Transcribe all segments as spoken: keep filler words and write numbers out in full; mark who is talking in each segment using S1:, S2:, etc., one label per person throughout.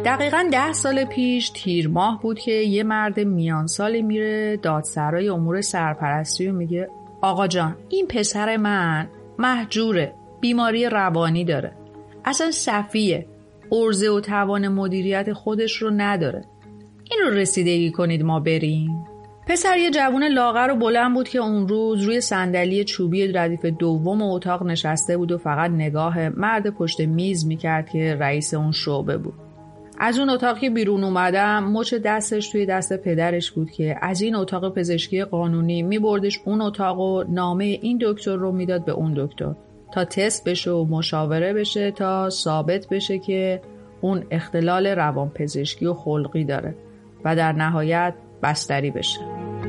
S1: دقیقاً ده سال پیش تیر ماه بود که یه مرد میان سالی میره دادسرای امور سرپرستی و میگه آقا جان این پسر من مهجوره، بیماری روانی داره، اصلا سفیه، عرضه و توان مدیریت خودش رو نداره، این رو رسیدگی کنید ما بریم. پسر یه جوون لاغر و بلند بود که اون روز روی صندلی چوبی ردیف دوم اتاق نشسته بود و فقط نگاه مرد پشت میز میکرد که رئیس اون شعبه بود. از اون اتاقی بیرون اومدم مچ دستش توی دست پدرش بود که از این اتاق پزشکی قانونی میبردش اون اتاق و نامه این دکتر رو میداد به اون دکتر تا تست بشه و مشاوره بشه تا ثابت بشه که اون اختلال روانپزشکی و خلقی داره و در نهایت بستری بشه.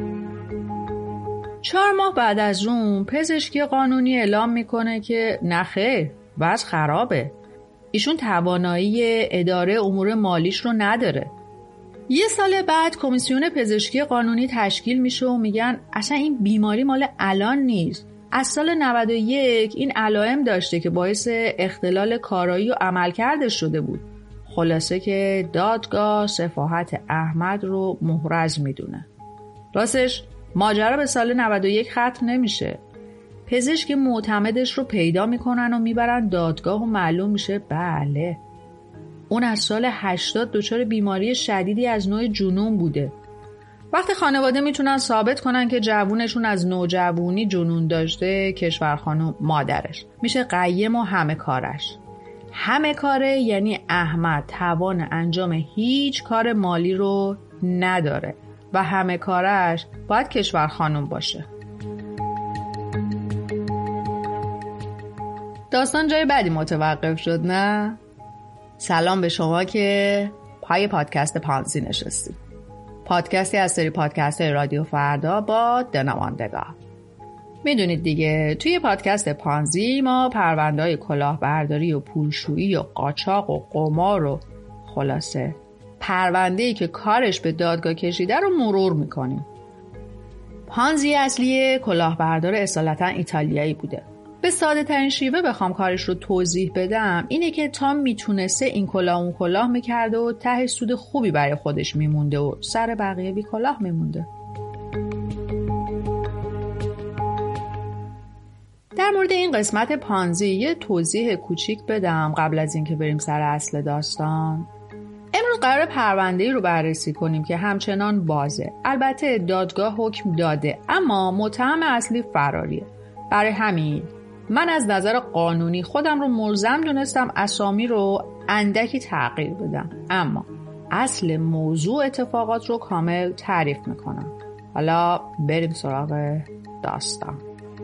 S1: چهار ماه بعد از اون پزشکی قانونی اعلام میکنه که نخیر، وضع خرابه. ایشون توانایی اداره امور مالیش رو نداره. یه سال بعد کمیسیون پزشکی قانونی تشکیل میشه و میگن اصلا این بیماری مال الان نیست. از سال نود و یک این علائم داشته که باعث اختلال کارایی و عملکردش شده بود. خلاصه که دادگاه سفاهت احمد رو محرز میدونه. راستش ماجرا به سال نود و یک ختم نمیشه. پزشک معتمدش رو پیدا میکنن و میبرن دادگاه و معلوم میشه بله اون از سال هشتاد دچار بیماری شدیدی از نوع جنون بوده. وقتی خانواده میتونن ثابت کنن که جوونشون از نوجوانی جنون داشته، کشورخانو مادرش میشه قیم و همه کارش. همه کاره یعنی احمد توان انجام هیچ کار مالی رو نداره و همه کارش باید کشورخانوم باشه. داستان جای بعدی متوقف شد نه؟ سلام به شما که پای پادکست پانزی نشستید. پادکستی از سری پادکست رادیو فردا با دنوانده. میدونید دیگه توی پادکست پانزی ما پرونده‌های کلاهبرداری و پولشویی و قاچاق و قمار و خلاصه پرونده‌ای که کارش به دادگاه کشیده رو مرور میکنیم. پانزی اصلی کلاهبردار اصالتا ایتالیایی بوده. به ساده ترین شیوه بخوام کارش رو توضیح بدم اینه که تا میتونسته این کلاه اون کلاه میکرده و ته سود خوبی برای خودش میمونده و سر بقیه بی کلاه میمونده. در مورد این قسمت پانزی یه توضیح کوچیک بدم قبل از اینکه بریم سر اصل داستان. امروز قرار پرونده‌ای رو بررسی کنیم که همچنان بازه. البته دادگاه حکم داده اما متهم اصلی فراریه. برای همین من از نظر قانونی خودم رو ملزم دونستم اسامی رو اندکی تغییر بدم، اما اصل موضوع اتفاقات رو کامل تعریف میکنم. حالا بریم سراغ داستان.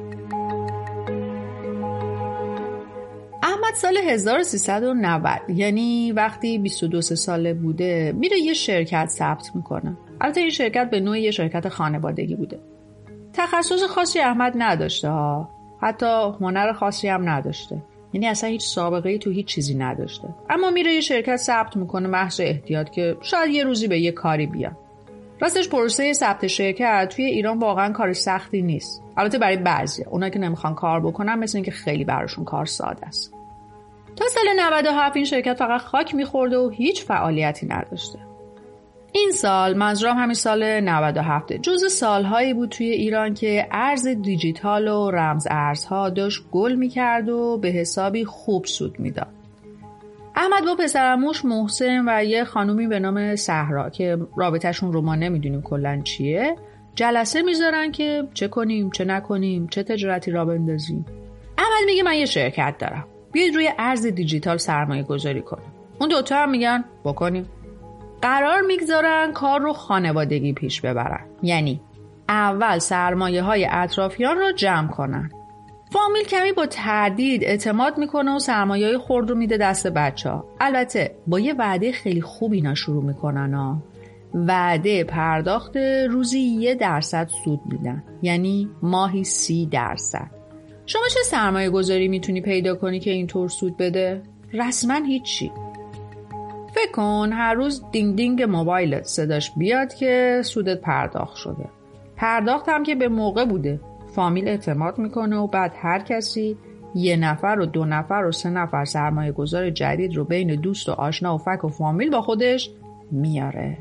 S1: احمد سال هزار و سیصد و نود یعنی وقتی بیست و دو ساله بوده میره یه شرکت ثبت میکنه. البته این شرکت به نوعی یه شرکت خانوادگی بوده. تخصص خاصی احمد نداشته ها، حتی هنر خاصی هم نداشته، یعنی اصلا هیچ سابقه‌ای تو هیچ چیزی نداشته، اما میره یه شرکت ثبت میکنه محض احتیاط که شاید یه روزی به یه کاری بیاد. راستش پروسه ثبت شرکت توی ایران واقعا کار سختی نیست، البته برای بعضیا، اونایی که نمیخوان کار بکنن مثل اینکه خیلی براشون کار ساده است. تا سال نود و هفت این شرکت فقط خاک میخورده و هیچ فعالیتی نداشته. این سال منظورم همین سال نود و هفت جزو سالهایی بود توی ایران که ارز دیجیتال و رمز ارزها داشت گل میکرد و به حسابی خوب سود میداد. احمد با پسرعموش محسن و یه خانومی به نام صحرا که رابطه‌شون رو ما نمیدونیم کلاً چیه جلسه میذارن که چه کنیم چه نکنیم، چه تجارتی را بندازیم. احمد میگه من یه شرکت دارم، بیاید روی ارز دیجیتال سرمایه گذاری کنیم. اون دوتا هم میگن بکنیم. قرار میگذارن کار رو خانوادگی پیش ببرن، یعنی اول سرمایه های اطرافیان رو جمع کنن. فامیل کمی با تردید اعتماد میکنه و سرمایه های خرد رو میده دست بچه ها. البته با یه وعده خیلی خوب اینا شروع میکنن ها. وعده پرداخت روزی یه درصد سود میدن، یعنی ماهی سی درصد. شما چه سرمایه گذاری میتونی پیدا کنی که اینطور سود بده؟ رسما هیچی. فکر کن هر روز دینگ دینگ موبایلت صداش بیاد که سودت پرداخت شده. پرداخت هم که به موقع بوده. فامیل اعتماد میکنه و بعد هر کسی یه نفر و دو نفر و سه نفر سرمایه گذار جدید رو بین دوست و آشنا و فک و فامیل با خودش میاره.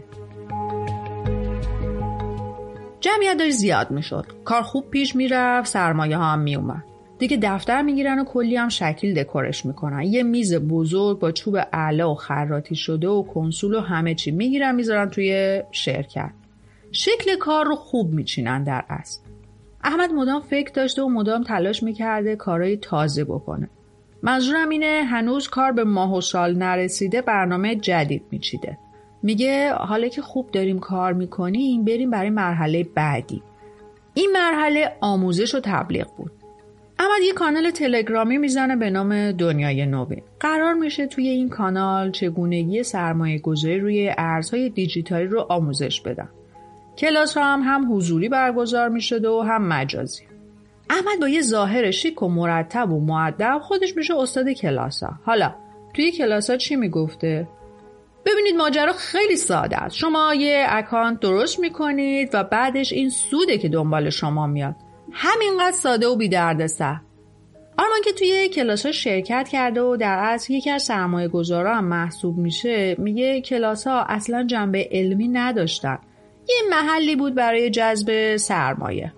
S1: جمعیت داشت زیاد میشد. کار خوب پیش میرفت، سرمایه ها هم میومد. دیگه دفتر میگیرن و کلی هم شکل دکورش میکنن. یه میز بزرگ با چوب اعلا و خراطی شده و کنسول و همه چی میگیرن میذارن توی شرکت. شکل کار رو خوب میچینن در اصل. احمد مدام فکر داشته و مدام تلاش میکرده کارهای تازه بکنه. منظورم اینه هنوز کار به ماه و سال نرسیده برنامه جدید میچیده. میگه حالا که خوب داریم کار میکنیم بریم برای مرحله بعدی. این مرحله آموزش و تبلیغ بود. احمد یه کانال تلگرامی میزنه به نام دنیای نوین. قرار میشه توی این کانال چگونگی سرمایه گذاری روی ارزهای دیجیتالی رو آموزش بدن. کلاس ها هم هم حضوری برگزار میشده و هم مجازی. احمد با یه ظاهر شیک و مرتب و مؤدب خودش میشه استاد کلاس ها. حالا توی کلاس ها چی میگفته؟ ببینید ماجرا خیلی ساده است. شما یه اکانت درست میکنید و بعدش این سوده که دنبال شما میاد. همینقدر ساده و بی دردسر. آرمان که توی کلاس‌ها شرکت کرده و در اصل یکی از سرمایه‌گذارا هم محسوب میشه، میگه کلاس‌ها اصلا جنبه علمی نداشتن. یه محلی بود برای جذب سرمایه.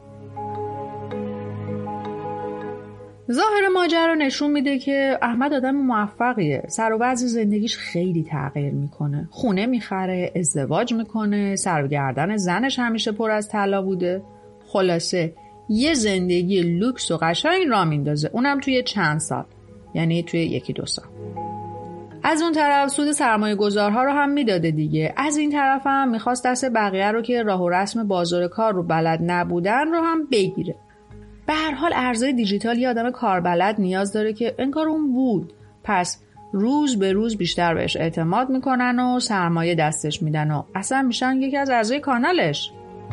S1: ظاهر ماجرا نشون میده که احمد آدم موفقیه. سر و وضع زندگیش خیلی تغییر میکنه. خونه میخره، ازدواج میکنه، سر و گردن زنش همیشه پر از طلا بوده. خلاصه یه زندگی لوکس و قشنگ راه میندازه، اونم توی چند سال، یعنی توی یکی دو سال. از اون طرف سود سرمایه گذارها رو هم میداده دیگه. از این طرف هم میخواست دست بقیه رو که راه و رسم بازار کار رو بلد نبودن رو هم بگیره. به هر حال ارزهای دیجیتال یه آدم کاربلد نیاز داره که انگار اون بود. پس روز به روز بیشتر بهش اعتماد میکنن و سرمایه دستش میدن و اصلا میشن یکی از اعضای کانالش.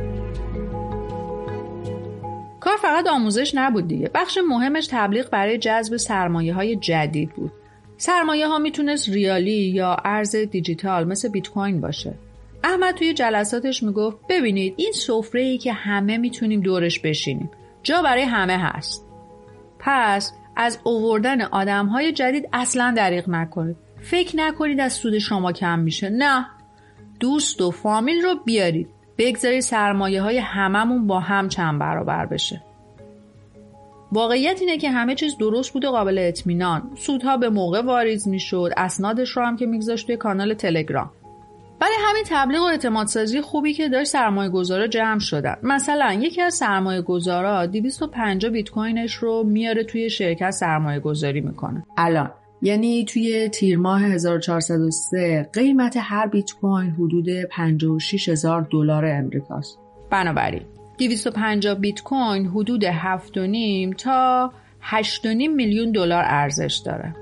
S1: کار فقط آموزش نبود دیگه. بخش مهمش تبلیغ برای جذب سرمایه های جدید بود. سرمایه ها میتونست ریالی یا ارز دیجیتال مثل بیت کوین باشه. احمد توی جلساتش میگفت ببینید این سفره‌ای که همه میتونیم دورش بشینیم. جا برای همه هست. پس از آوردن آدم‌های جدید اصلاً دریغ نکنید. فکر نکنید از سود شما کم میشه. نه. دوست و فامیل رو بیارید. بگذارید سرمایه‌های هممون با هم چند برابر بشه. واقعیت اینه که همه چیز درست بود و قابل اطمینان. سودها به موقع واریز میشد، اسنادش رو هم که میگذاشت توی کانال تلگرام. ولی همین تبلیغ و اعتمادسازی خوبی که داشت سرمایه‌گذارا جمع شدن. مثلا یکی از سرمایه‌گذارا دویست و پنجاه بیت کوینش رو میاره توی شرکت سرمایه‌گذاری میکنه. الان یعنی توی تیر ماه هزار و چهارصد و سه قیمت هر بیت کوین حدود پنجاه و شش هزار دلار امریکاست. بنابراین دویست و پنجاه بیت کوین حدود هفت و نیم تا هشت و نیم میلیون دلار ارزش داره.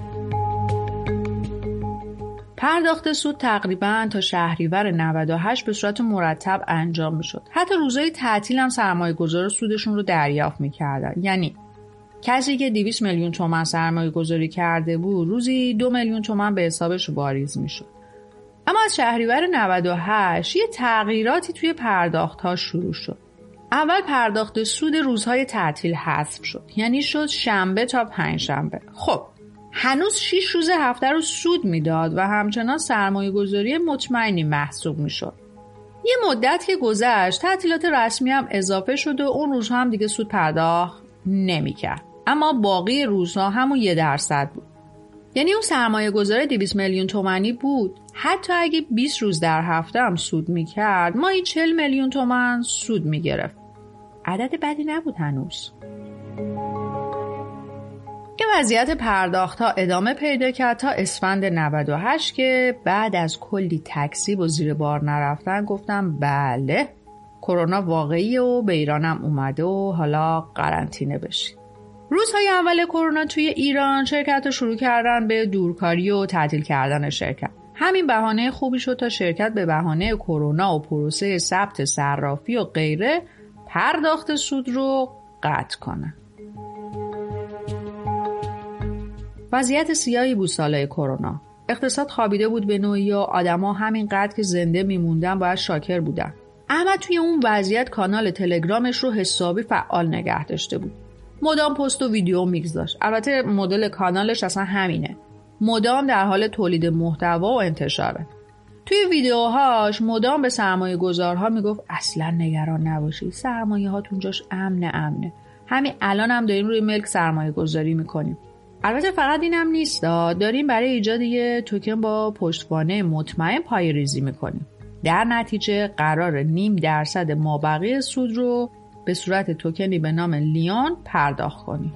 S1: پرداخت سود تقریباً تا شهریور نود و هشت به صورت مرتب انجام میشد. حتی روزهای تعطیل هم سرمایه‌گذارا سودشون رو دریافت می‌کردن. یعنی کسی که دویست میلیون تومان سرمایه گذاری کرده بود روزی دو میلیون تومان به حسابش واریز میشد. اما از شهریور نود و هشت یه تغییراتی توی پرداخت‌ها شروع شد. اول پرداخت سود روزهای تعطیل حذف شد. یعنی شد شنبه تا پنجشنبه. خب هنوز شش روز هفته رو سود میداد و همچنان سرمایه گذاری مطمئنی محسوب میشد. یه مدت که گذشت تعطیلات رسمی هم اضافه شد و اون روزها هم دیگه سود پرداخت نمی‌کرد. اما باقی روزها همون یه درصد بود. یعنی اون سرمایه گذاره دویست میلیون تومانی بود. حتی اگه بیست روز در هفته هم سود میکرد ماهی چهل میلیون تومان سود میگرفت. عدد بدی نبود هنوز. که وضعیت پرداخت ها ادامه پیدا کرد تا اسفند نود و هشت که بعد از کلی تکذیب و زیر بار نرفتن گفتم بله کرونا واقعیه و به ایرانم اومده و حالا قرنطینه بشید. روزهای اول کرونا توی ایران شرکت‌ها شروع کردن به دورکاری و تعطیل کردن شرکت. همین بهانه خوبی شد تا شرکت به بهانه کرونا و پروسه ثبت صرافی و غیره پرداخت سود رو قطع کنه. وضعیت سیاهی بود سالهای کرونا. اقتصاد خوابیده بود به نوعی و آدما همینقدر که زنده میموندن باید شاکر بودن. احمد توی اون وضعیت کانال تلگرامش رو حسابی فعال نگه داشته بود. مدام پست و ویدیو میگذاشت. البته مدل کانالش اصلا همینه، مدام در حال تولید محتوا و انتشاره. توی ویدیوهاش مدام به سرمایه گذارها میگفت اصلا نگران نباشید، سرمایه هاتون جاش امنه امنه همین الان هم داریم روی ملک سرمایه گذاری میکنیم. البته فقط اینم نیست، داریم برای ایجاد یه توکن با پشتوانه مطمئن پای ریزی میکنیم. در نتیجه قرار نیم درصد مابقی سود رو به صورت توکنی به نام لیون پرداخت کنیم.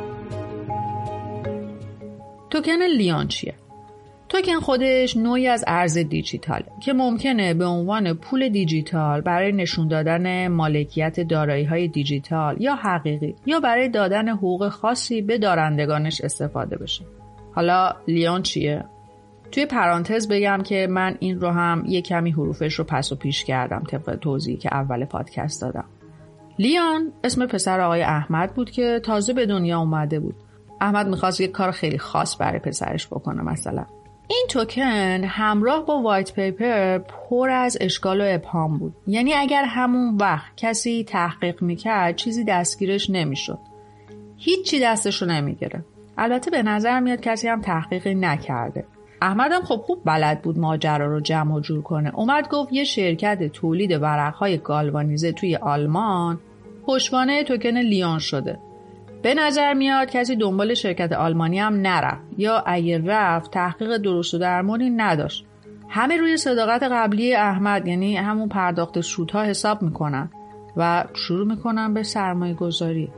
S1: توکن لیون چیه؟ توکن خودش نوعی از ارز دیجیتاله که ممکنه به عنوان پول دیجیتال برای نشون دادن مالکیت دارایی‌های دیجیتال یا حقیقی یا برای دادن حقوق خاصی به دارندگانش استفاده بشه. حالا لیون چیه؟ توی پرانتز بگم که من این رو هم یک کمی حروفش رو پس و پیش کردم طبق توضیحی که اول پادکست دادم. لیون اسم پسر آقای احمد بود که تازه به دنیا اومده بود. احمد می‌خواست یک کار خیلی خاص برای پسرش بکنه. مثلا این توکن همراه با وایت پیپر پر از اشکال و ابهام بود. یعنی اگر همون وقت کسی تحقیق میکرد چیزی دستگیرش نمیشد، هیچی دستش رو نمیگیره. البته به نظر میاد کسی هم تحقیقی نکرده. احمد هم خب خوب بلد بود ماجرا رو جمع و جور کنه. اومد گفت یه شرکت تولید ورقهای گالوانیزه توی آلمان پشتوانه توکن لیون شده. به نظر میاد کسی دنبال شرکت آلمانی هم نرفت، یا اگه رفت تحقیق درست و درمانی نداشت. همه روی صداقت قبلی احمد، یعنی همون پرداخت سودها حساب میکنن و شروع میکنن به سرمایه گذاری.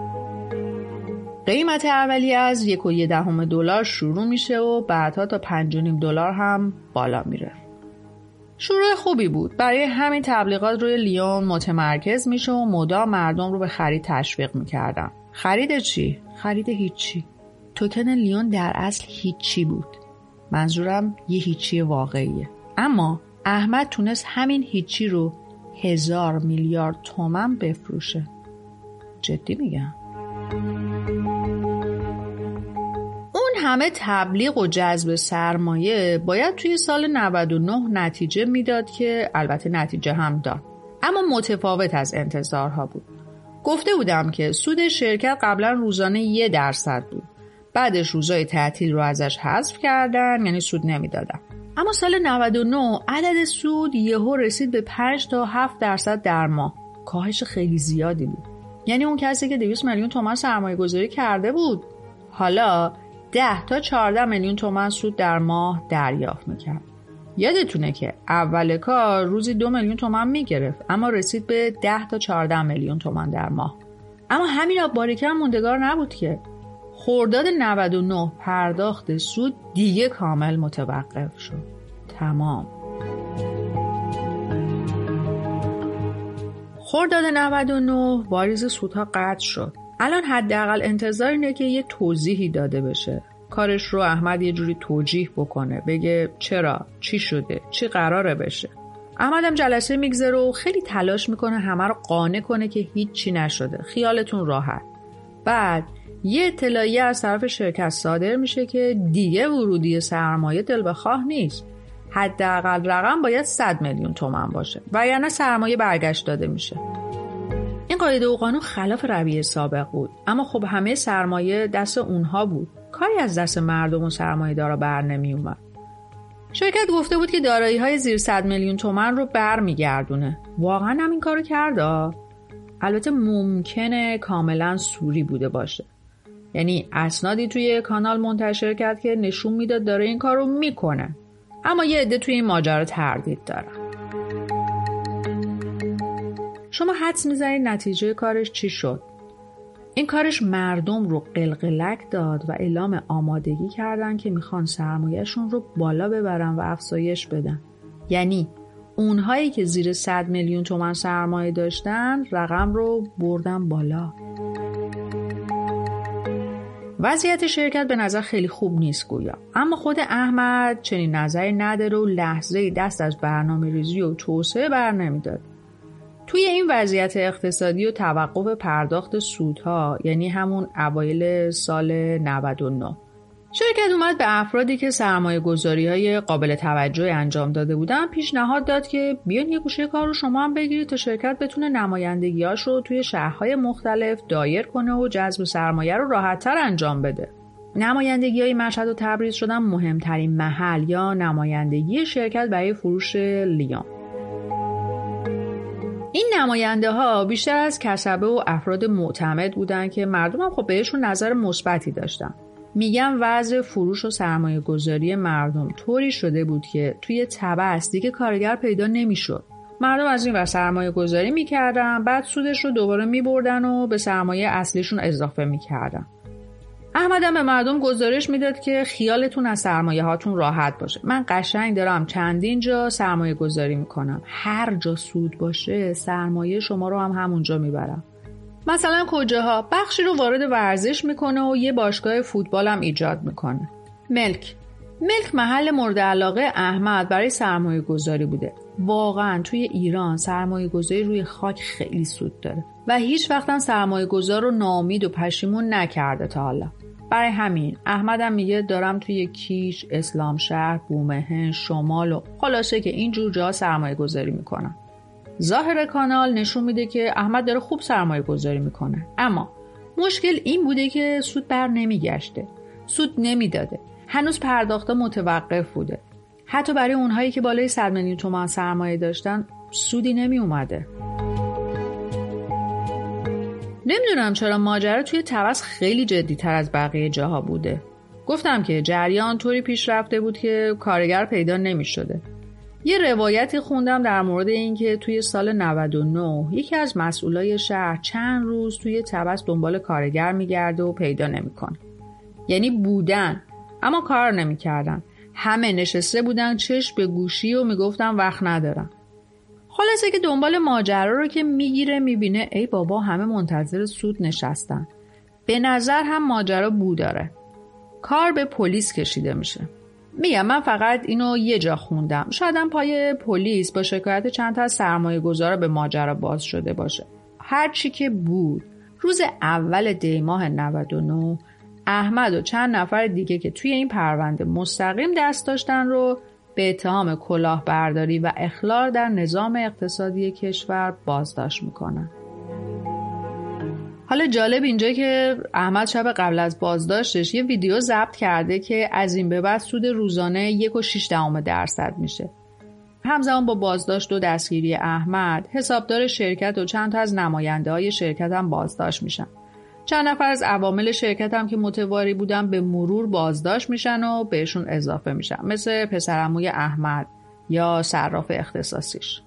S1: قیمت اولیه از یک و یه دهم دلار شروع میشه و بعدها تا پنج و نیم دلار هم بالا میره. شروع خوبی بود. برای همین تبلیغات روی لیون متمرکز میشه و مدام مردم رو به خرید تشویق میکردن. خرید چی؟ خرید هیچی. توکن لیون در اصل هیچی بود. منظورم یه هیچی واقعیه. اما احمد تونست همین هیچی رو هزار میلیارد تومان بفروشه. جدی میگم. اون همه تبلیغ و جذب سرمایه باید توی سال نود و نه نتیجه میداد که البته نتیجه هم داد، اما متفاوت از انتظارها بود. گفته بودم که سود شرکت قبلا روزانه یه درصد بود. بعدش روزای تعطیل رو ازش حذف کردن، یعنی سود نمیدادن. اما سال نود و نه عدد سود یهو رسید به پنج تا هفت درصد در ماه. کاهش خیلی زیادی بود. یعنی اون کسی که دویست میلیون تومان سرمایه گذاری کرده بود حالا ده تا چهارده میلیون تومان سود در ماه دریافت میکرد. یادتونه که اول کار روزی دو میلیون تومان میگرفت، اما رسید به ده تا چهارده میلیون تومان در ماه. اما همین باریکه هم موندگار نبود که خرداد نود و نه پرداخت سود دیگه کامل متوقف شد. تمام. خرداد نود و نه واریز سودها قطع شد. الان حداقل انتظار اینه که یه توضیحی داده بشه. کارش رو احمد یه جوری توجیه بکنه، بگه چرا، چی شده، چی قراره بشه. احمد هم جلسه میگذره و خیلی تلاش میکنه همه رو قانع کنه که هیچ چی نشده، خیالتون راحت. بعد یه اطلاعیه از طرف شرکت صادر میشه که دیگه ورودی سرمایه دل بخواه نیست. حداقل رقم باید صد میلیون تومان باشه و یعنی سرمایه برگشت داده میشه. این قاعده و قانون خلاف رویه سابق بود، اما خب همه سرمایه دست اونها بود. کاری از دست مردم و سرمایه دارا بر نمی اومد. شرکت گفته بود که دارایی های زیر صد میلیون تومان رو بر می گردونه. واقعا هم این کارو کرده؟ البته ممکنه کاملا سوری بوده باشه. یعنی اسنادی توی کانال منتشر کرد که نشون میداد داره این کارو میکنه. اما یه عده توی این ماجرا تردید دارن. شما حدس میزنید نتیجه کارش چی شد؟ این کارش مردم رو قلقلک داد و اعلام آمادگی کردن که میخوان سرمایه‌شون رو بالا ببرن و افزایش بدن. یعنی اونهایی که زیر صد میلیون تومان سرمایه داشتن رقم رو بردن بالا. وضعیت شرکت به نظر خیلی خوب نیست گویا، اما خود احمد چنین نظری نداره و لحظه‌ای دست از برنامه‌ریزی و توسعه بر نمی‌داره. توی این وضعیت اقتصادی و توقف پرداخت سودها، یعنی همون اوایل سال نود و نه، شرکت اومد به افرادی که سرمایه گذاری های قابل توجه انجام داده بودن پیشنهاد داد که بیان یه گوشه کار رو شما هم بگیرید تا شرکت بتونه نمایندگیاش رو توی شهرهای مختلف دایر کنه و جذب سرمایه رو راحت‌تر انجام بده. نمایندگی های مشهد و تبریز شدن مهمترین محل یا نمایندگی شرکت برای فروش لیام. این نماینده ها بیشتر از کسبه و افراد معتمد بودن که مردم هم خب بهشون نظر مثبتی داشتن. میگم وضع فروش و سرمایه گذاری مردم طوری شده بود که توی تبس دیگه کارگر پیدا نمیشد. مردم از این ور سرمایه گذاری میکردن، بعد سودش رو دوباره میبردن و به سرمایه اصلیشون اضافه میکردن. احمد هم به مردم گزارش میداد که خیالتون از سرمایه هاتون راحت باشه. من قشنگ دارم چندین جا سرمایه گذاری میکنم. هر جا سود باشه سرمایه شما رو هم همونجا میبرم. مثلا کجاها؟ بخشی رو وارد ورزش میکنه و یه باشگاه فوتبال هم ایجاد میکنه. ملک ملک محل مورد علاقه احمد برای سرمایه گذاری بوده. واقعا توی ایران سرمایه گذاری روی خاک خیلی سود داره و هیچ وقت هم سرمایه گذار رو ناامید و پشیمون نکرده تا حالا. برای همین احمدم میگه دارم توی کیش، اسلام شهر، بومهن، شمال و خلاصه که این جور جا سرمایه گذاری میکنم. ظاهر کانال نشون میده که احمد داره خوب سرمایه گذاری میکنه، اما مشکل این بوده که سود بر نمیگشته، سود نمیداده، هنوز پرداخت متوقف بوده. حتی برای اونهایی که بالای صد میلیون تومان سرمایه داشتن سودی نمی اومده. نمیدونم چرا ماجرا توی طبس خیلی جدی تر از بقیه جاها بوده. گفتم که جریان طوری پیش رفته بود که کارگر پیدا نمی شده. یه روایتی خوندم در مورد این که توی سال نود و نه یکی از مسئولای شهر چند روز توی طبس دنبال کارگر میگرده و پیدا نمیکنه. یعنی بودن اما کار نمیکردن. همه نشسته بودن چشم به گوشی و میگفتن وقت ندارم. خلاصه که دنبال ماجرا رو که میگیره میبینه ای بابا همه منتظر سود نشستن. به نظر هم ماجرا بو داره. کار به پلیس کشیده میشه. میگم من فقط اینو یه جا خوندم. شاید هم پای پلیس با شکایت چند تا از سرمایه گذارا به ماجرا باز شده باشه. هر چی که بود روز اول دی ماه نود و نه احمد و چند نفر دیگه که توی این پرونده مستقیم دست داشتن رو به اتهام کلاهبرداری و اخلال در نظام اقتصادی کشور بازداشت میکنن. حالا جالب اینجا که احمد شب قبل از بازداشتش یه ویدیو ضبط کرده که از این به بعد سود روزانه یک و شش دهم درصد میشه. همزمان با بازداشت و دستگیری احمد حسابدار شرکت و چند تا از نماینده های شرکت هم بازداشت میشن. چند نفر از عوامل شرکت هم که متواری بودن به مرور بازداشت میشن و بهشون اضافه میشن، مثل پسرعموی احمد یا صراف اختصاصیش.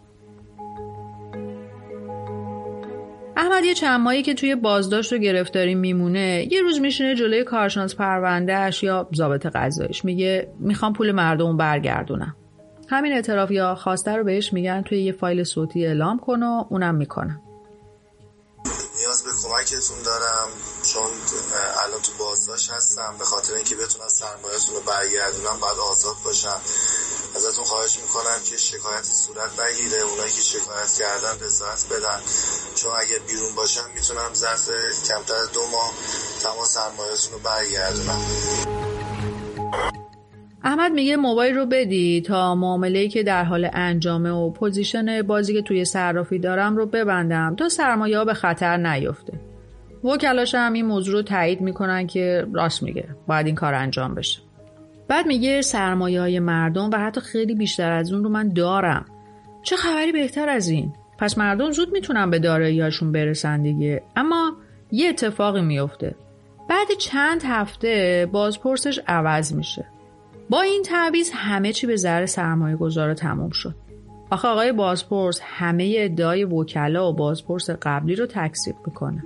S1: احمد یه چند ماهی که توی بازداشت و گرفتاری میمونه یه روز میشینه جلوی کارشناس پروندهش یا ضابط قضاییش، میگه میخوام پول مردم برگردونم. همین اعتراف یا خواسته رو بهش میگن توی یه فایل صوتی اعلام کن و اونم میکنه.
S2: نیاز به کمکتون دارم چون الان تو بازداشت هستم، به خاطر اینکه بتونم سرمایه‌تون رو برگردونم باید آزاد باشم. ازتون خواهش میکنم که شکایتی صورت بگیره، اونایی که شکایت کردن رضایت بدن، چون اگه بیرون باشم میتونم ظرف کمتر دو ماه تمام سرمایه‌تون رو برگردونم.
S1: احمد میگه موبایل رو بدی تا معامله‌ای که در حال انجامه و پوزیشن بازی که توی صرافی دارم رو ببندم تا سرمایه‌ها به خطر نیفته. وکلاش هم این موضوع رو تایید میکنن که راست میگه، باید این کار انجام بشه. بعد میگه سرمایه‌های مردم و حتی خیلی بیشتر از اون رو من دارم. چه خبری بهتر از این؟ پس مردم زود میتونن به دارایی‌هاشون برسن دیگه. اما یه اتفاقی میفته. بعد چند هفته بازپرسش عوض میشه. با این تعویض همه چی به ضرر سرمایه گذار تموم شد. آخه آقای بازپرس همه ادعای وکلا و بازپرس قبلی رو تکذیب میکنه.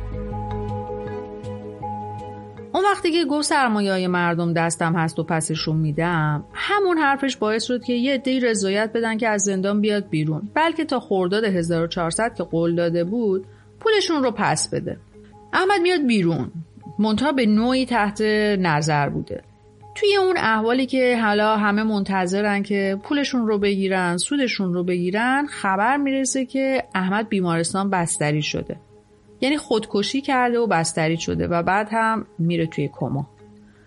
S1: اون وقتی که گفت سرمایه‌های مردم دستم هست و پسشون میدم، همون حرفش باعث شد که یه عده‌ای رضایت بدن که از زندان بیاد بیرون، بلکه تا خرداد هزار و چهارصد که قول داده بود پولشون رو پس بده. احمد میاد بیرون، منتها به نوعی تحت نظر بوده. توی اون احوالی که حالا همه منتظرن که پولشون رو بگیرن، سودشون رو بگیرن، خبر میرسه که احمد بیمارستان بستری شده. یعنی خودکشی کرده و بستری شده و بعد هم میره توی کما.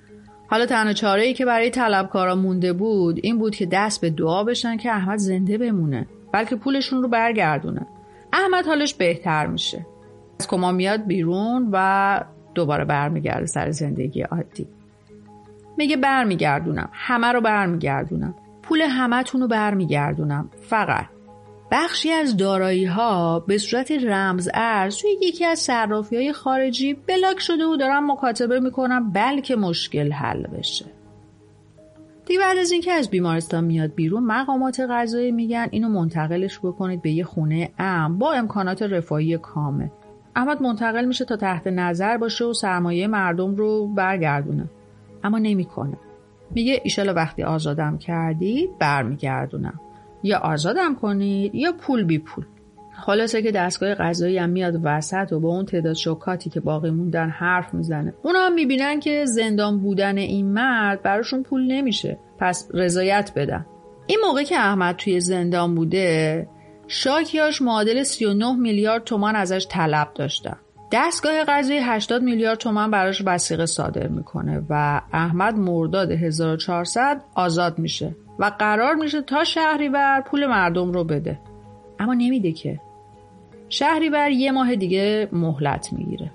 S1: حالا تنها چاره‌ای که برای طلبکارا مونده بود این بود که دست به دعا بشن که احمد زنده بمونه، بلکه پولشون رو برگردونه. احمد حالش بهتر میشه، از کما میاد بیرون و دوباره برمیگرده سر زندگی عادی. میگه برمیگردونم، همه رو برمیگردونم، پول همتون رو برمیگردونم، فقط بخشی از دارایی ها به صورت رمز ارز توی یکی از صرافی‌های خارجی بلاک شده و دارم مکاتبه میکنم بلکه مشکل حل بشه. دیگه بعد از اینکه از بیمارستان میاد بیرون مقامات قضایی میگن اینو منتقلش بکنید به یه خونه امن با امکانات رفاهی کامل. احمد منتقل میشه تا تحت نظر باشه و سرمایه مردم رو برگردونه، اما نمیکنه. میگه ایشالا وقتی آزادم کردید برمیگردونم، یا آزادم کنید یا پول بی پول. خلاصه که دستگاه قضایی هم میاد وسط و با اون تعداد شکاتی که باقی موندن حرف میزنه. اونا هم میبینن که زندان بودن این مرد براشون پول نمیشه، پس رضایت بدن. این موقع که احمد توی زندان بوده شاکیاش معادل سی و نه میلیارد تومان ازش طلب داشتن. دستگاه قضایی هشتاد میلیارد تومان براش وثیقه صادر میکنه و احمد مرداد هزار و چهارصد آزاد میشه و قرار میشه تا شهریور پول مردم رو بده، اما نمیده که. شهریور یه ماه دیگه مهلت میگیره.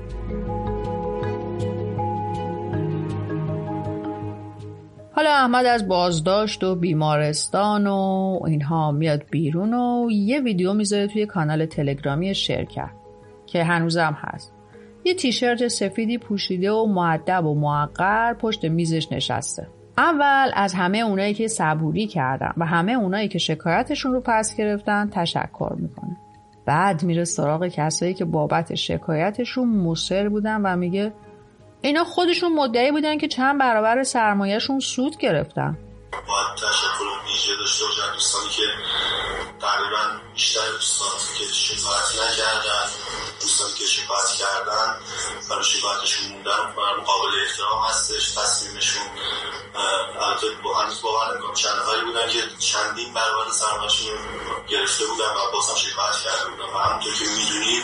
S1: حالا احمد از بازداشت و بیمارستان و اینها میاد بیرون و یه ویدیو میذاره توی کانال تلگرامی شرکت که هنوزم هست. یه تیشرت سفیدی پوشیده و مؤدب و موقر پشت میزش نشسته. اول از همه اونایی که صبوری کردن و همه اونایی که شکایتشون رو پس گرفتن تشکر میکنه. بعد میره سراغ کسایی که بابت شکایتشون مصر بودن و میگه اینا خودشون مدعی بودن که چند برابر سرمایه‌شون سود گرفتن.
S2: باید تشکر ویژه داشته باشم دوستانی که تقریبا بیشتر دوستانی که شکایت نکردن، دوستانی که شکایت کردن برای شکایتشون موندن قابل احترام هستش. تصمیمشون البته با هنوز باور نمی‌کنم چند نفری بودن که چندین برابر سرمایه‌شون گرفته بودن و بازم شکایت کرده بودن و همونطور که می‌دونید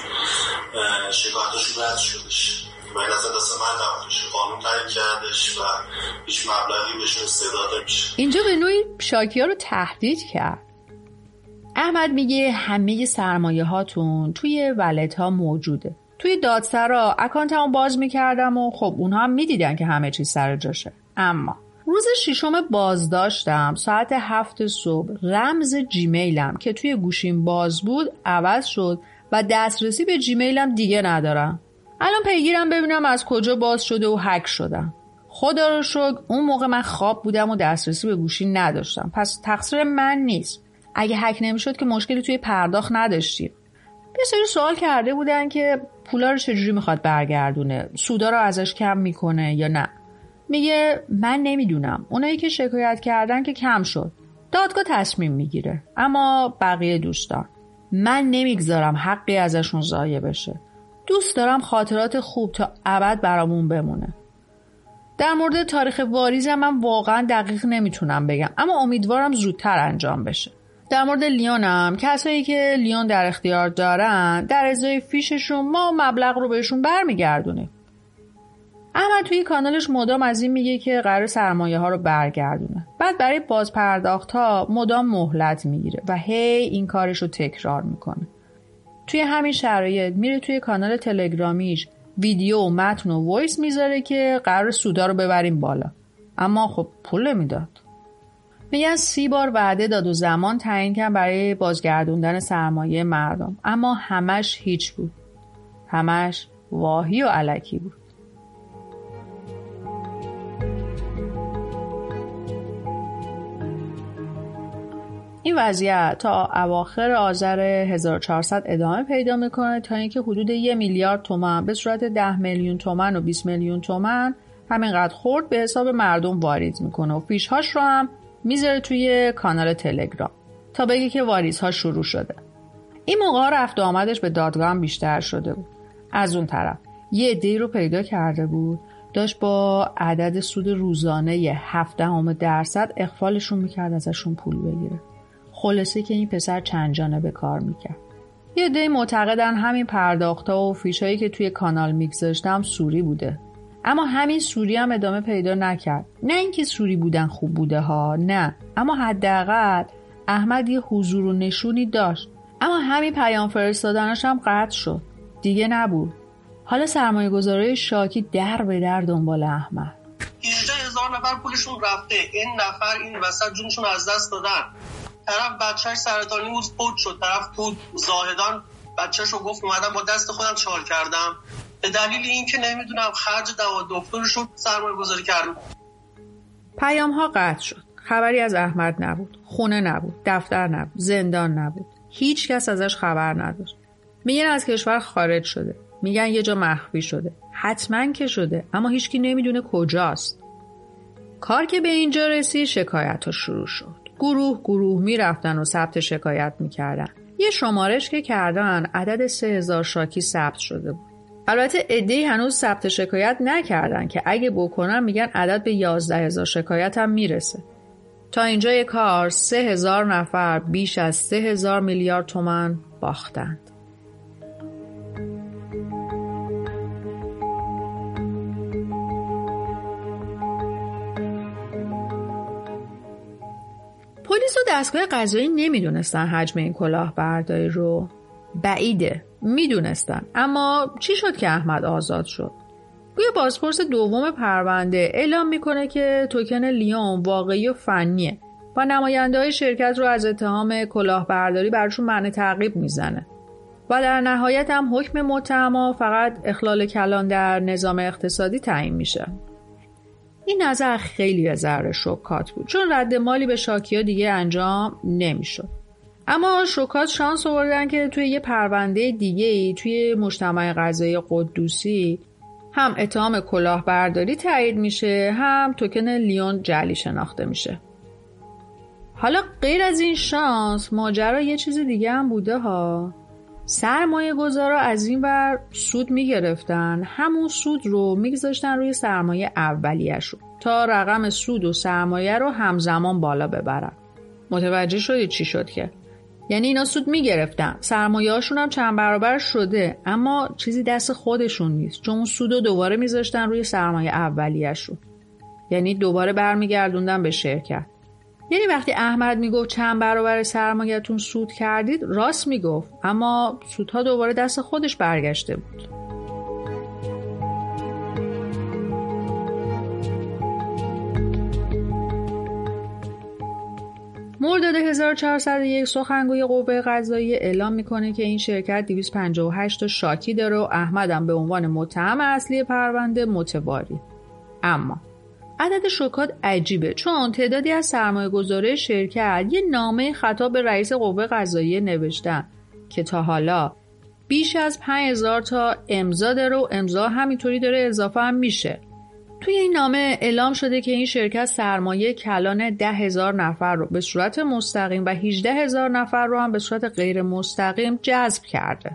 S2: شکایتشون رد شدش و این اصلا دست من نبودش، قانون تعیین کردش و هیچ مبلغی بهشون استعداد نمیشه.
S1: اینجا به نوعی شاکی‌ها رو تهدید کرد. احمد میگه همه سرمایه هاتون توی ولت ها موجوده. توی دادسرا اکانتمو باز میکردم و خب اونها هم میدیدن که همه چیز سر جاشه. اما روز ششم بازداشتم ساعت هفت صبح رمز جیمیلم که توی گوشیم باز بود عوض شد و دسترسی به جیمیلم دیگه ندارم. الان پیگیرم ببینم از کجا باز شده و هک شدم. خدا رو شکر اون موقع من خواب بودم و دسترسی به گوشی نداشتم، پس تقصیر من نیست. اگه هک نمیشد که مشکلی توی پرداخت نداشتیم. یه سری سوال کرده بودن که پولا رو چجوری میخواد برگردونه، سودا رو ازش کم میکنه یا نه. میگه من نمیدونم، اونایی که شکایت کردن که کم شد، دادگاه تصمیم میگیره، اما بقیه دوستان من نمیگذارم حقی ازشون ضایع بشه. دوست دارم خاطرات خوب تا ابد برامون بمونه. در مورد تاریخ واریزم من واقعا دقیق نمیتونم بگم، اما امیدوارم زودتر انجام بشه. در مورد لیونم کسایی که لیون در اختیار دارن در ازای فیششون ما مبلغ رو بهشون برمیگردونیم. احمد توی کانالش مدام از این میگه که قرار سرمایه ها رو برگردونه. بعد برای بازپرداخت ها مدام مهلت میگیره و هی این کارش رو تکرار میکنه. توی همین شرایط میره توی کانال تلگرامیش ویدیو و متن و وایس میذاره که قرار سودا رو ببریم بالا، اما خب پول نمیداد. میگن سی بار وعده داد و زمان تعیین کرد برای بازگردوندن سرمایه مردم، اما همش هیچ بود. همش واهی و الکی بود. این وضعیت تا اواخر آذر هزار و چهارصد ادامه پیدا میکنه تا اینکه حدود یک میلیارد تومان به صورت ده میلیون تومان و بیست میلیون تومان همینقدر خورد به حساب مردم واریز میکنه و فیشهاش رو هم میذاره توی کانال تلگرام تا بگه که واریزها شروع شده. این موقع رفت و آمدش به دادگاه هم بیشتر شده بود. از اون طرف یه عده‌ای رو پیدا کرده بود داشت با عدد سود روزانه هفت دهم درصد اخفالشون میکرد ازشون پول بگیره. خلاصه که این پسر چند جانبه کار میکرد. یه عده معتقدن همین پرداخت‌ها و فیشایی که توی کانال میگذاشتم سوری بوده. اما همین سوری هم ادامه پیدا نکرد. نه اینکه سوری بودن خوب بوده ها، نه، اما حداقل احمد یه حضور و نشونی داشت. اما همین پیام فرستادنش هم قطع شد، دیگه نبود. حالا سرمایه گذاره شاکی در به در دنبال احمد.
S3: هجده هزار نفر پولشون رفته، این نفر این وسط جونشون از دست دادن. طرف بچهش سرطانی بود فوت شد، طرف تو زاهدان بچهشو گفت اومدم با دست خودم چال کردم به دلیل اینکه نمیدونم خرج دوا دکترشون سرمایه گذاری کردم.
S1: پیام ها قطع شد. خبری از احمد نبود، خونه نبود، دفتر نبود، زندان نبود. هیچ کس ازش خبر نداشت. میگن از کشور خارج شده، میگن یه جا مخفی شده. حتما که شده، اما هیچکی نمیدونه کجاست. کار که به اینجا رسید شکایت ها شروع شد. گروه گروه میرفتن و ثبت شکایت میکردن. یه شمارش که کردن عدد سه هزار شاکی ثبت شده بود. البته عده‌ای هنوز ثبت شکایت نکردن که اگه بکنن میگن عدد به یازده هزار شکایت هم میرسه. تا اینجای کار سه هزار نفر بیش از سه هزار میلیارد تومان باختند. پلیس و دستگاه قضایی نمیدونستن حجم این کلاهبرداری رو. بعیده، میدونستن. اما چی شد که احمد آزاد شد؟ گویا بازپرس دوم پرونده اعلام میکنه که توکن لیون واقعی و فنیه و نماینده های شرکت رو از اتهام کلاهبرداری برشون منع تعقیب میزنه و در نهایت هم حکم متهم فقط اخلال کلان در نظام اقتصادی تعیین میشه. این نظر خیلی ذره شوکات بود، چون رد مالی به شاکیا دیگه انجام نمیشد. اما شوکات شانس آوردن که توی یه پرونده دیگه‌ای توی مجتمع قضایی قدوسی هم اتهام کلاهبرداری تایید میشه، هم توکن لیون جعلی شناخته میشه. حالا غیر از این شانس ماجرا یه چیز دیگه هم بوده ها. سرمایه گذارا از این ور سود میگرفتن، همون سود رو میگذاشتن روی سرمایه اولیه‌شون تا رقم سود و سرمایه رو همزمان بالا ببرن. متوجه شدید چی شد که؟ یعنی اینا سود میگرفتن، سرمایه هاشون هم چند برابر شده، اما چیزی دست خودشون نیست، چون اون سود رو دوباره میذاشتن روی سرمایه اولیه‌شون. یعنی دوباره برمیگردوندن به شرکت. یعنی وقتی احمد میگفت چند برابر سرمایه‌تون سود کردید، راست میگفت، اما سودها دوباره دست خودش برگشته بود. مرداد هزار و چهارصد و یک سخنگوی قوه قضاییه اعلام میکنه که این شرکت دویست و پنجاه و هشت تا شاکی داره و احمدم به عنوان متهم اصلی پرونده متواری. اما عدد شوکات عجیبه، چون تعدادی از سرمایه‌گذاری شرکت یه نامه خطاب به رئیس قوه قضاییه نوشتن که تا حالا بیش از پنج هزار تا امضا داره و امضا همینطوری داره اضافه هم میشه. توی این نامه اعلام شده که این شرکت سرمایه کلان ده هزار نفر رو به صورت مستقیم و هجده هزار نفر رو هم به صورت غیر مستقیم جذب کرده.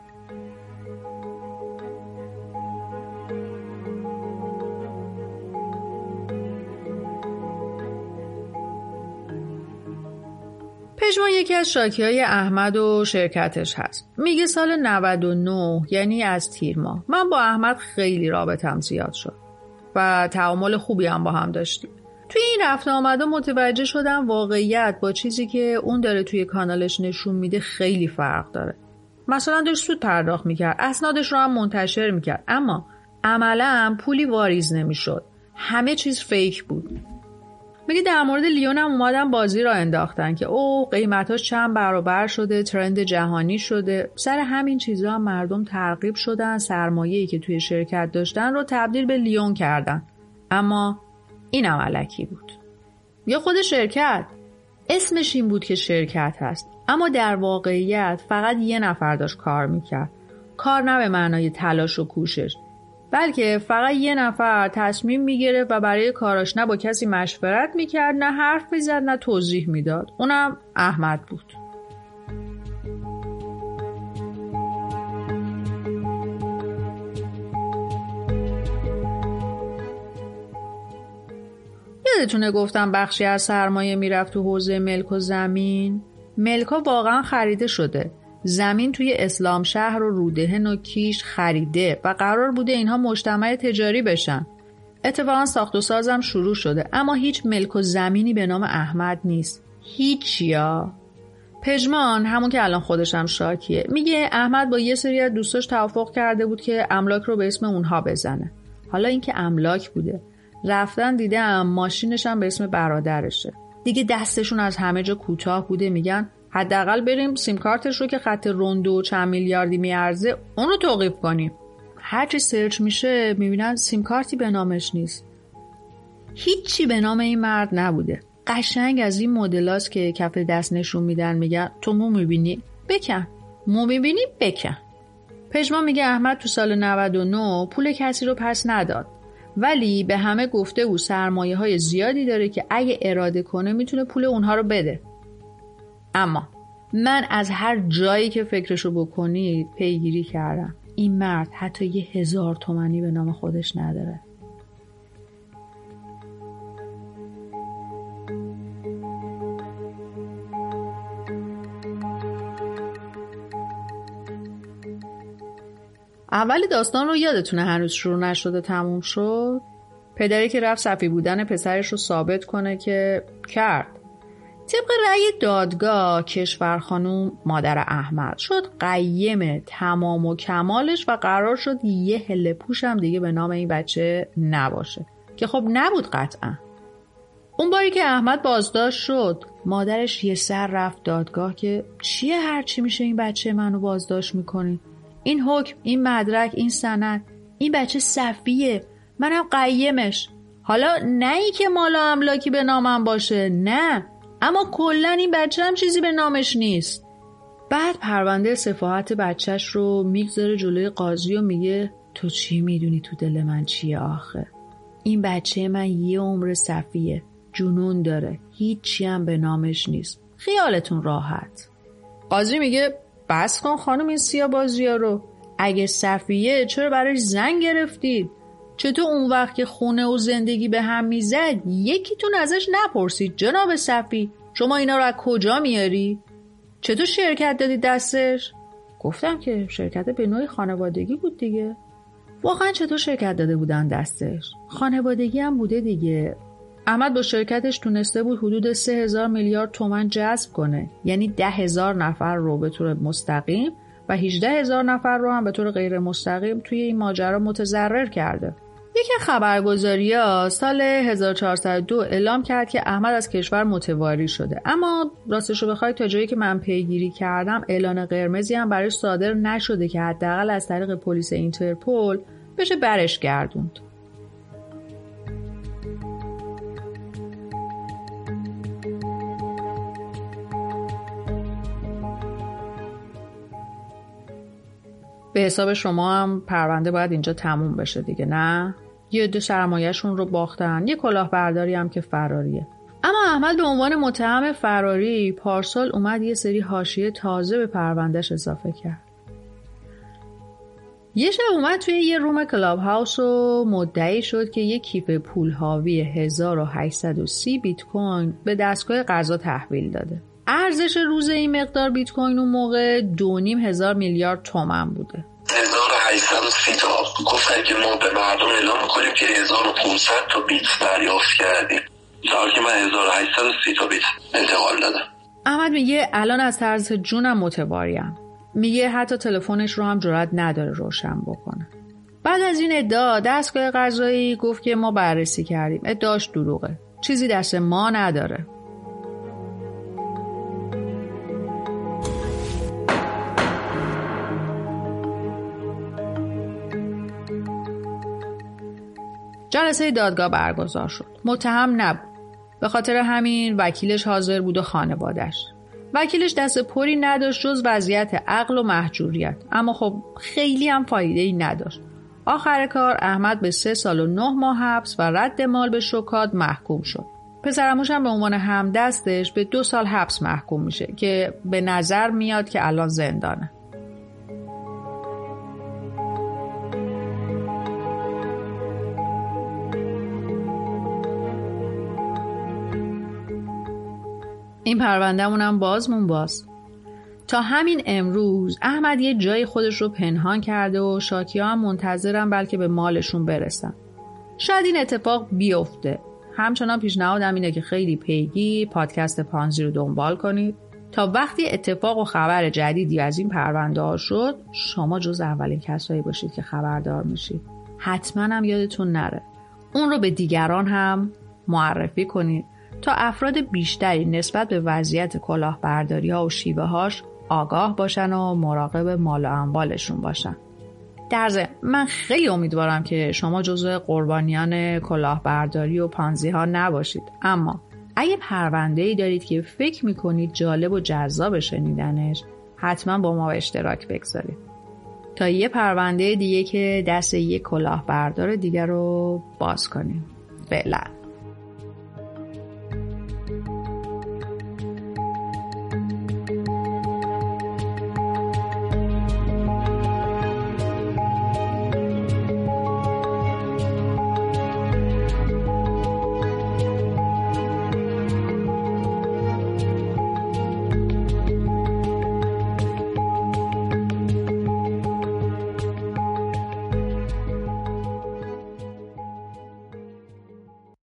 S1: پژمان یکی از شاکی‌های احمد و شرکتش هست. میگه سال نود و نه، یعنی از تیر ماه، من با احمد خیلی رابطم زیاد شد و تعامل خوبی هم با هم داشتیم. توی این رفت آمده متوجه شدم واقعیت با چیزی که اون داره توی کانالش نشون میده خیلی فرق داره. مثلا داشت سود پرداخت میکرد، اسنادش رو هم منتشر میکرد، اما عملاً پولی واریز نمیشد. همه چیز فیک بود. میگه در مورد لیون هم اومدن بازی را انداختن که او قیمتاش چند برابر شده، ترند جهانی شده. سر همین چیزا هم مردم ترغیب شدن، سرمایه‌ای که توی شرکت داشتن رو تبدیل به لیون کردن. اما این هم علکی بود. یا خود شرکت اسمش این بود که شرکت هست، اما در واقعیت فقط یه نفر داشت کار میکرد. کار نه به معنای تلاش و کوشش، بلکه فقط یه نفر تصمیم میگرفت و برای کاراش نه با کسی مشورت میکرد، نه حرف میزد، نه توضیح میداد. اونم احمد بود. یادتونه گفتم بخشی از سرمایه میرفت تو حوزه ملک و زمین؟ ملکا واقعا خریده شده. زمین توی اسلام شهر و رودهن و کیش خریده و قرار بوده اینها مجتمع تجاری بشن. اتفاقا ساخت و سازم شروع شده، اما هیچ ملک و زمینی به نام احمد نیست. هیچیا. پژمان همون که الان خودشم شاکیه میگه احمد با یه سری از دوستاش توافق کرده بود که املاک رو به اسم اونها بزنه. حالا این که املاک بوده، رفتن دیدم ماشینش هم به اسم برادرشه. دیگه دستشون از همه جا کوتاه بوده، میگن حداقل بریم سیم کارتش رو که خط روندو و چند میلیاردی میارزه اون رو توقیف کنیم. هرچی سرچ میشه میبینن سیم کارتی به نامش نیست. هیچی به نام این مرد نبوده. قشنگ از این مدلاست که کف دست نشون میدن، میگن تو مو میبینی؟ بکن. مو میبینی؟ بکن. پژمان میگه احمد تو سال نود و نه پول کسی رو پس نداد، ولی به همه گفته بود سرمایه های زیادی داره که اگه اراده کنه میتونه پول اونها رو بده. اما من از هر جایی که فکرشو بکنید پیگیری کردم، این مرد حتی یه هزار تومانی به نام خودش نداره. اولی داستان رو یادتونه هنوز شروع نشده تموم شد؟ پدری که رفت صفی بودن پسرش رو ثابت کنه که کرد. طبق رأی دادگاه کشور خانوم مادر احمد شد قیم تمام و کمالش و قرار شد یه هله پوش هم دیگه به نام این بچه نباشه که خب نبود قطعا. اون باری که احمد بازداشت شد مادرش یه سر رفت دادگاه که چیه هرچی میشه این بچه منو بازداشت میکنی؟ این حکم، این مدرک، این سند، این بچه صفیه، منم قیمش. حالا نه ای که مال و املاکی به نامم باشه، نه، اما کلن این بچه هم چیزی به نامش نیست. بعد پرونده سفاحت بچهش رو میگذاره جلوی قاضی و میگه تو چی میدونی تو دل من چیه آخه؟ این بچه من یه عمر صفیه، جنون داره، هیچی هم به نامش نیست، خیالتون راحت. قاضی میگه بس کن خانم این سیاه بازی ها رو، اگه صفیه چرا براش زن گرفتید؟ چطور اون وقت که خونه و زندگی به هم میزد یکیتون ازش نپرسید جناب صفی شما اینا رو از کجا میاری؟ چطور شرکت دادی دستش؟ گفتم که شرکت به نوعی خانوادگی بود دیگه. واقعا چطور شرکت داده بودن دستش؟ خانوادگی هم بوده دیگه. احمد با شرکتش تونسته بود حدود سه هزار میلیارد تومان جذب کنه، یعنی ده هزار نفر رو به طور مستقیم و هجده هزار نفر رو هم به طور غیر مستقیم توی این ماجرا متضرر کرده. یکی خبرگزاری‌ها سال هزار و چهارصد و دو اعلام کرد که احمد از کشور متواری شده، اما راستشو بخوای تا جایی که من پیگیری کردم اعلان قرمزی هم برای صادر نشده که حداقل از طریق پلیس اینترپل بشه برش گردوند. به حساب شما هم پرونده باید اینجا تموم بشه دیگه، نه؟ یه عده سرمایه‌شون رو باختن، یه کلاهبرداری هم که فراریه. اما احمد به عنوان متهم فراری پارسال اومد یه سری حاشیه تازه به پروندهش اضافه کرد. یه شب اومد توی یه روم کلاب هاوس و مدعی شد که یه کیف پول حاوی هزار و هشتصد و سی بیت کوین به دستگاه قضا تحویل داده. ارزش روز این مقدار بیت کوین اون موقع دو نیم هزار میلیارد تومان بوده.
S4: هزار و هشتصد و سی تا گفتن که ما به مردم اعلام می‌کنیم که هزار و پانصد تا بیت دریافت کردیم. تا که من هزار و هشتصد و سی تا بیت انتقال دادم.
S1: احمد میگه الان از طرز جونم متواریم. میگه حتی تلفنش رو هم جرئت نداره روشن بکنه. بعد از این ادعا دستگاه قضایی گفت که ما بررسی کردیم. ادعاش دروغه. چیزی دست ما نداره. جلسه دادگاه برگزار شد. متهم نبود. به خاطر همین وکیلش حاضر بود و خانواده‌اش. وکیلش دست پری نداشت جز وضعیت عقل و محجوریت، اما خب خیلی هم فایده‌ای نداشت. آخر کار احمد به سه سال و نه ماه حبس و رد مال به شوکات محکوم شد. پسرعموش هم به عنوان همدستش به دو سال حبس محکوم میشه که به نظر میاد که الان زندانه. این پرونده‌مون هم بازمون باز. تا همین امروز احمد یه جای خودش رو پنهان کرده و شاکی‌ها هم منتظرن بلکه به مالشون برسن. شاید این اتفاق بیفته. همچنان پیشنهادم اینه که خیلی پیگیر پادکست پانزی رو دنبال کنید تا وقتی اتفاق و خبر جدیدی از این پرونده ها شد شما جز اولین کسایی باشید که خبردار میشید. حتما هم یادتون نره اون رو به دیگران هم معرفی کنید تا افراد بیشتری نسبت به وضعیت کلاهبرداری ها و شیوه هاش آگاه باشن و مراقب مال و اموالشون باشن. در ضمن من خیلی امیدوارم که شما جزو قربانیان کلاهبرداری و پانزی ها نباشید، اما اگه پرونده‌ای دارید که فکر میکنید جالب و جذاب شنیدنش حتما با ما به اشتراک بگذارید تا یه پرونده دیگه که دست یک کلاهبردار دیگر رو باز کنیم. فعلا